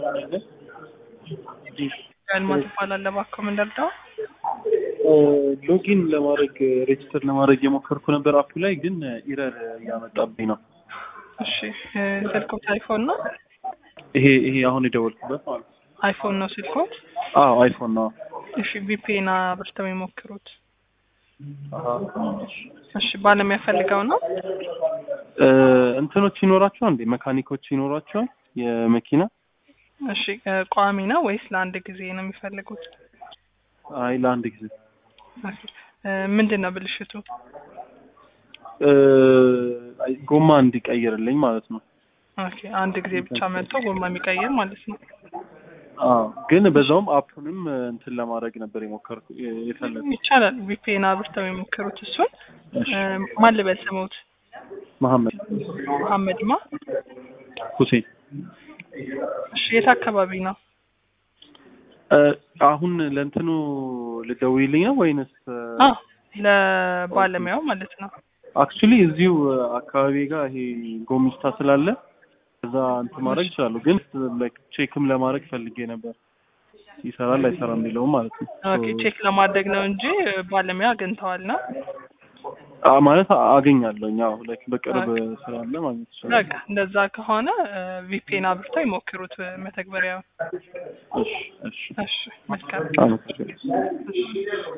አልማዝ ይባላል ለባከም እንደርዳው ሎጊን ለማድረግ ሬጅስተር ለማድረግ የሞከርኩ ነበር አፑ ላይ ግን ኢረር ያመጣብኝ ነው። እሺ ስልክዎት አይፎን ነው? ይሄ አሁን የደወልኩበት ማለት ነው። አይፎን ነው ስልክዎት? አዎ አይፎን ነው። እሺ ቪፒኤን አብርተው ይሞክሩት። እሺ ባለሙያ ፈልገው ነው? እንትኖች ይኖራቸዋል እንዴ? መካኒኮች ይኖራቸዋል የመኪና? እሺ ቋሚ ነው ወይስ ለአንድ ጊዜ ነው የሚፈልጉት? አይ ለአንድ ጊዜ። ምንድነው ብልሽቱ? ጎማ እንዲቀይርልኝ ማለት ነው። ኦኬ አንድ ጊዜ ብቻ መጥቶ ጎማ የሚቀይር ማለት ነው። አዎ ግን በዛውም አፑንም እንትን ለማድረግ ነበር የፈለኩት። ይቻላል ቪፒኤን አብርተው የሞከሩት እሱን። ማን ልበል ስሞት? መሐመድ ማ ሁሴን። እሺ የት አካባቢ ነው? አሁን ለእንትኑ ልደውይልኝ ነው ወይንስ? ለባለሙያው ማለት ነው። አክቹሊ እዚሁ አካባቢ ጋር ይሄ ጎሚስታ ስላለ እዛ እንትን ማድረግ ይችላል ግን ላይክ ቼክም ለማድረግ ፈልጌ ነበር ይሰራል አይሰራም የሚለው ማለት ነው። ኦኬ ቼክ ለማድረግ ነው እንጂ ባለሙያ አግኝተዋል ነው? ማለት አገኛለሁ ያው ላይክ በቅርብ ስላለ ማለት ነው። በቃ እንደዛ ከሆነ ቪፒኤን አብርተው ይሞክሩት መተግበሪያው። እሺ መልካም።